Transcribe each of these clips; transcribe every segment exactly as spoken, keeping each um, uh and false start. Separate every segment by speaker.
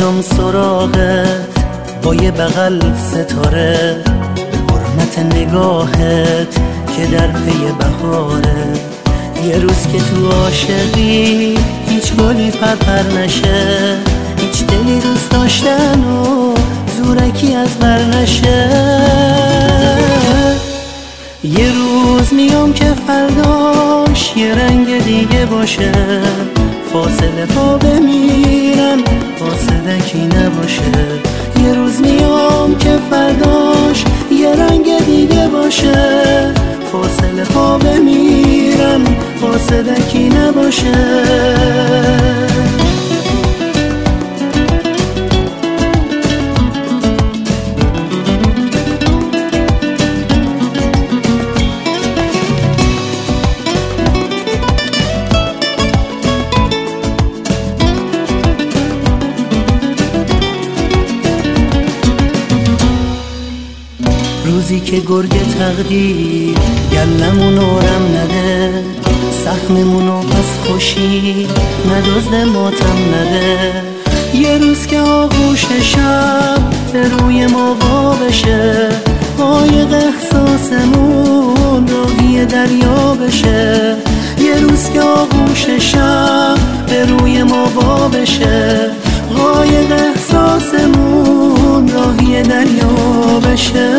Speaker 1: میام سراغت با یه بغل ستاره، به حرمت نگاهت که در پی بهاره. یه روز که تو عاشقی هیچ گلی پرپر نشه، هیچ دلی دوست داشتن و زورکی از بر نشه. یه روز میام که فرداش یه رنگ دیگه باشه، فاصله ها بمیرن فاصله کی نباشه. یه روز میام که فرداش یه رنگ دیگه باشه، فاصله ها بمیرن فاصله کی نباشه. روزی که گرگ تقدیر گلمونو رم نده، سهممونو پس خوشی ندزد ماتم نده. یه روز که آغوش شب به روی ما وا بشه، قایق احساسمون راهی دریا بشه. یه روز که آغوش شب به روی ما وا بشه، قایق احساسمون راهی دریا بشه.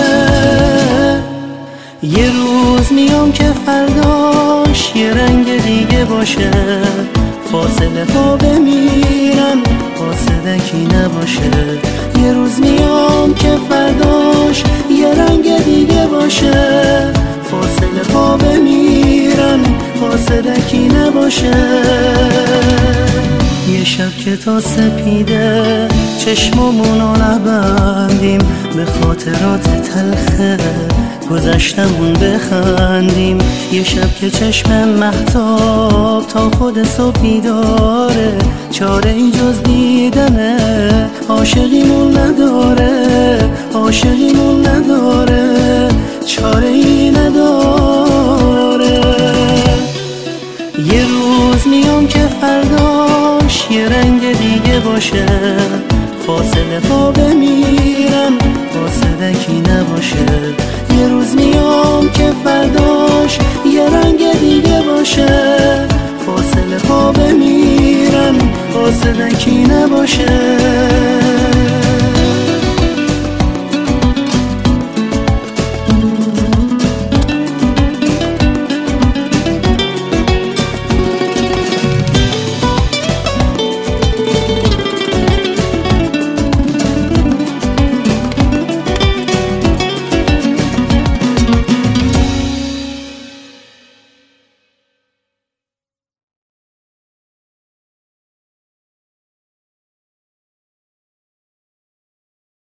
Speaker 1: یه روز میام که فرداش یه رنگ دیگه باشه، فاصله ها بمیرن فاصله کی نباشه. یه روز میام که فرداش یه رنگ دیگه باشه، فاصله ها بمیرن فاصله کی نباشه. یه شب که تا سپیده چشممونو نبندیم، به خاطرات تلخه گذشتمون بخندیم. یه شب که چشم مهتاب تا خود صبح بیداره، چاره ای جز دیدنه عاشقیمون نداره، عاشقیمون نداره، چاره ای نداره. یه روز میام که فرداش یه رنگ دیگه باشه، فاصله ها بمیرن فاصله کی نباشه. یه روز میام که فرداش یه رنگ دیگه باشه، فاصله ها بمیرن فاصله کی نباشه.